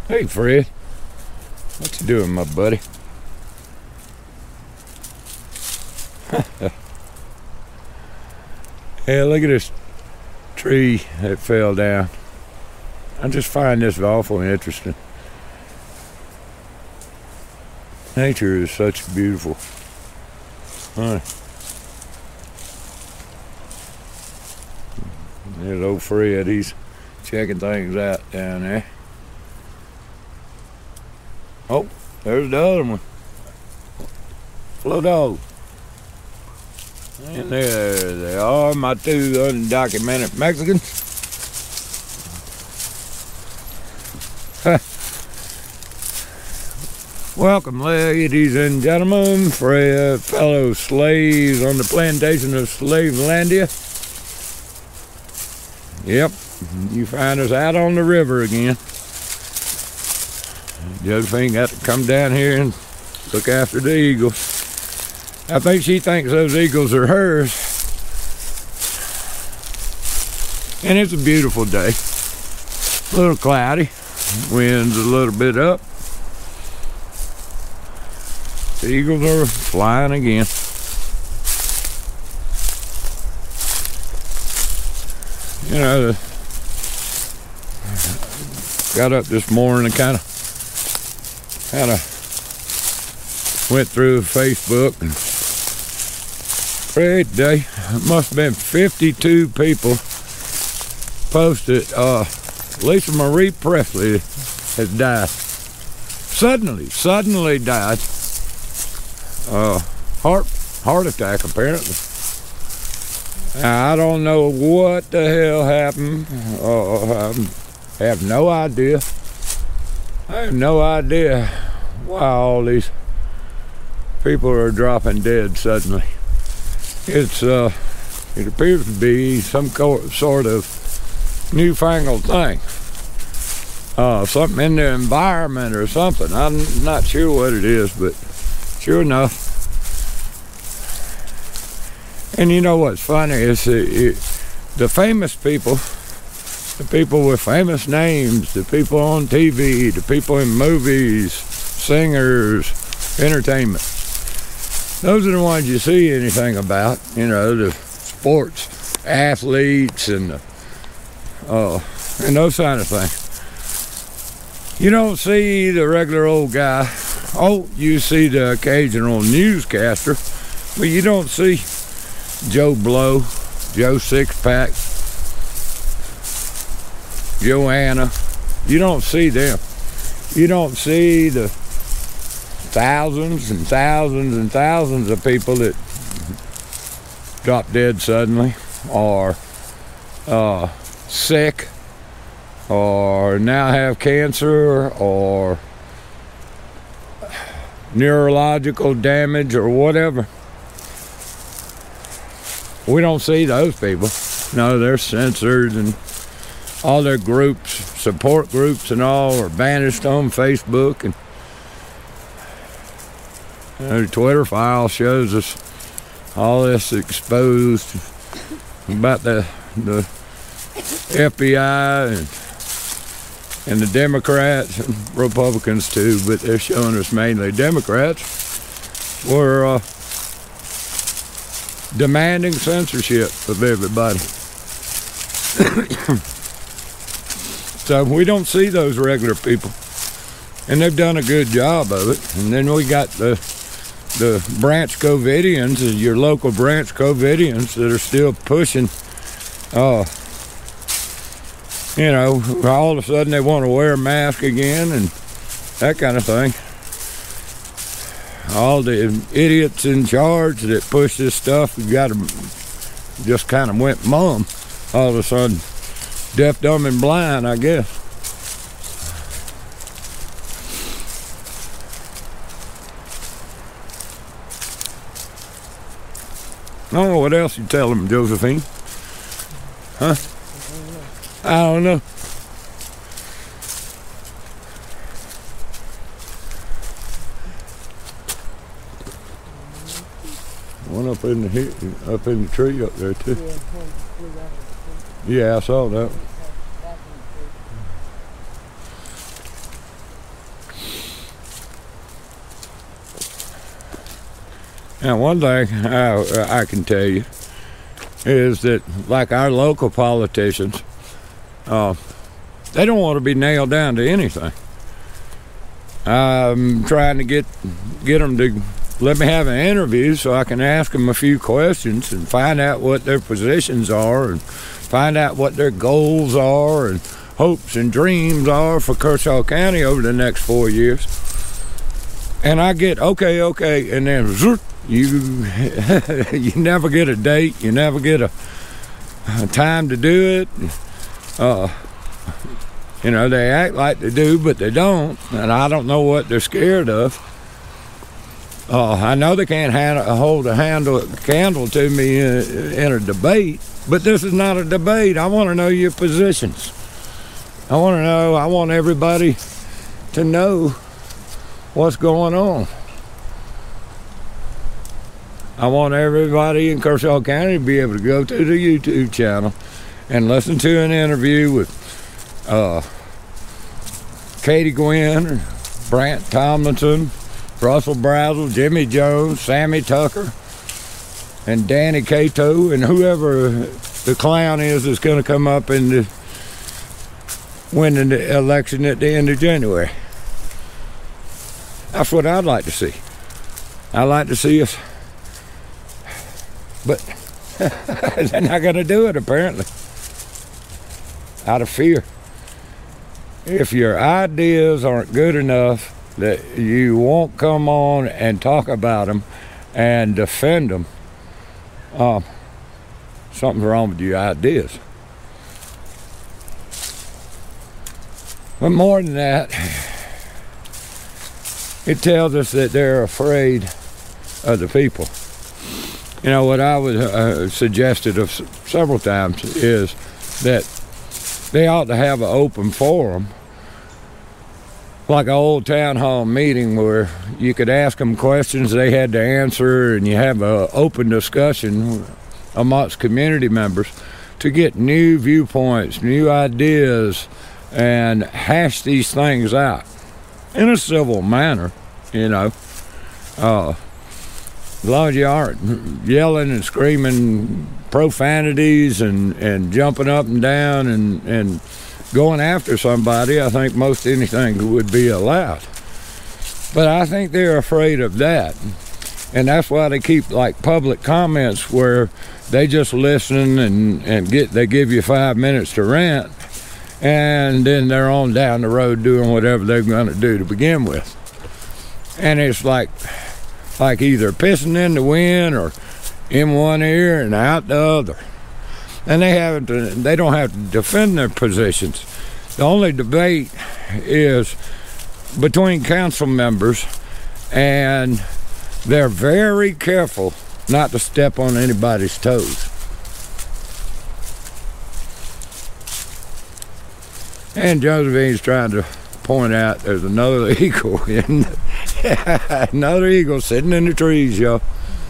Hey, Fred. What you doing, my buddy? Yeah, look at this tree that fell down. I just find this awful interesting. Nature is such beautiful. Huh. There's old Fred. He's checking things out down there. Oh, there's the other one. Flo Dog. And there they are, my two undocumented Mexicans. Welcome, ladies and gentlemen, fellow slaves on the plantation of Slavelandia. Yep, you find us out on the river again. Josephine got to come down here and look after the eagles. I think she thinks those eagles are hers. And it's a beautiful day. A little cloudy. Wind's a little bit up. The eagles are flying again. You know, got up this morning and kind of went through Facebook and great day. It must have been 52 people posted. Lisa Marie Presley has died. Suddenly died. Heart attack apparently. I don't know what the hell happened. I have no idea. I have no idea why all these people are dropping dead suddenly. It appears to be some sort of newfangled thing. Something in the environment or something. I'm not sure what it is, but sure enough. And you know what's funny is the famous people, the people with famous names, the people on TV, the people in movies, singers, entertainment. Those are the ones you see anything about, you know, the sports athletes and those kind of things. You don't see the regular old guy. Oh, you see the occasional newscaster, but you don't see Joe Blow, Joe Sixpack, Joanna. You don't see them. You don't see the thousands and thousands and thousands of people that drop dead suddenly, or sick, or now have cancer, or neurological damage, or whatever. We don't see those people. No, they're censored, and all their groups, support groups and all, are banished on Facebook. And the Twitter file shows us all this exposed about the FBI and the Democrats and Republicans too, but they're showing us mainly Democrats were demanding censorship of everybody. So we don't see those regular people, and they've done a good job of it. And then we got the Branch Covidians, your local Branch Covidians, that are still pushing. You know, all of a sudden they want to wear a mask again and that kind of thing. All the idiots in charge that push this stuff, you got to just kind of went mum all of a sudden. Deaf, dumb, and blind, I guess. I don't know what else you tell them, Josephine. Huh? I don't know. One up in the tree up there too. Yeah, I saw that. Now, one thing I can tell you is that, like our local politicians, they don't want to be nailed down to anything. I'm trying to get them to let me have an interview so I can ask them a few questions and find out what their positions are and find out what their goals are and hopes and dreams are for Kershaw County over the next 4 years. And I get, okay, and then you never get a date, you never get a time to do it. They act like they do, but they don't, and I don't know what they're scared of. I know they can't hold a candle to me in a debate, but this is not a debate. I want to know your positions. I want everybody to know what's going on. I want everybody in Kershaw County to be able to go to the YouTube channel and listen to an interview with Katie Gwynn, Brant Tomlinson, Russell Brazel, Jimmy Jones, Sammy Tucker, and Danny Cato, and whoever the clown is that's going to come up and win the election at the end of January. That's what I'd like to see. I'd like to see us, but they're not going to do it, apparently, out of fear. If your ideas aren't good enough that you won't come on and talk about them and defend them, something's wrong with your ideas. But more than that, it tells us that they're afraid of the people. You know, what I was suggested of several times is that they ought to have an open forum, like an old town hall meeting where you could ask them questions they had to answer, and you have an open discussion amongst community members to get new viewpoints, new ideas, and hash these things out in a civil manner, as long as you aren't yelling and screaming profanities and jumping up and down and going after somebody. I think most anything would be allowed. But I think they're afraid of that. And that's why they keep like public comments where they just listen and they give you 5 minutes to rant, and then they're on down the road doing whatever they're going to do to begin with. And it's like either pissing in the wind or in one ear and out the other. And they don't have to defend their positions. The only debate is between council members, and they're very careful not to step on anybody's toes. And Josephine's trying to point out there's another eagle another eagle sitting in the trees, y'all.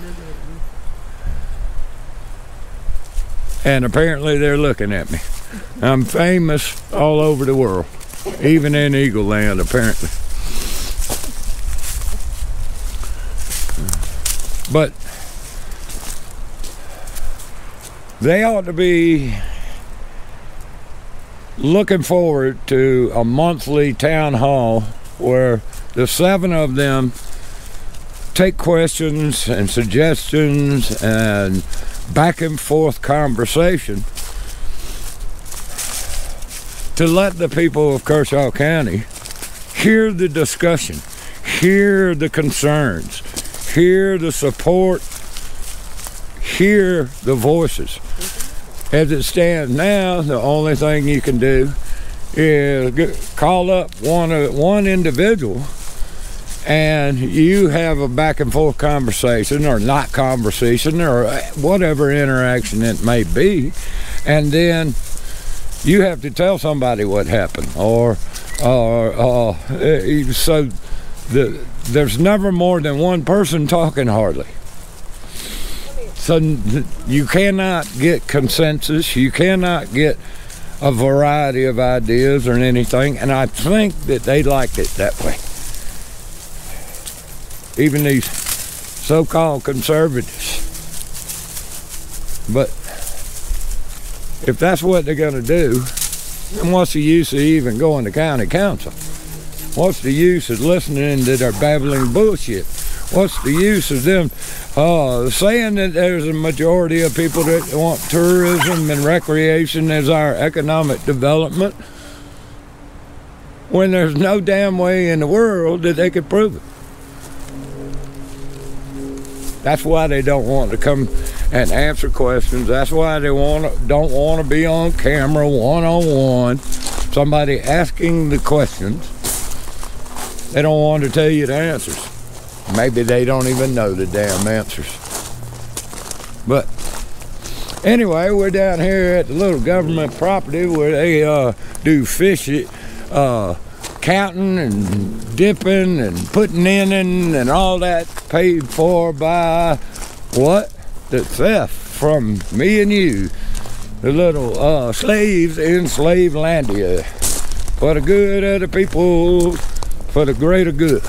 And apparently they're looking at me. I'm famous all over the world, even in Eagle Land, apparently. But they ought to be looking forward to a monthly town hall where the 7 of them take questions and suggestions and back and forth conversation to let the people of Kershaw County hear the discussion, hear the concerns, hear the support, hear the voices. As it stands now, the only thing you can do is call up one individual, and you have a back and forth conversation, or not conversation, or whatever interaction it may be, and then you have to tell somebody what happened, so there's never more than one person talking, hardly. So you cannot get consensus, you cannot get a variety of ideas or anything, and I think that they liked it that way. Even these so-called conservatives. But if that's what they're going to do, then what's the use of even going to county council? What's the use of listening to their babbling bullshit? What's the use of them saying that there's a majority of people that want tourism and recreation as our economic development when there's no damn way in the world that they could prove it? That's why they don't want to come and answer questions. That's why they don't want to be on camera one-on-one. Somebody asking the questions. They don't want to tell you the answers. Maybe they don't even know the damn answers. But anyway, we're down here at the little government property where they do fishing, counting and dipping and putting in and all that, paid for by what? The theft from me and you, the little slaves in Slavelandia, for the good of the people, for the greater good.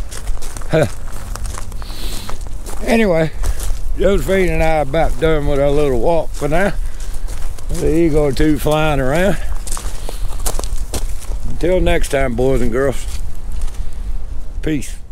Anyway, Josephine and I are about done with our little walk for now. The eagle or two flying around. Until next time, boys and girls. Peace.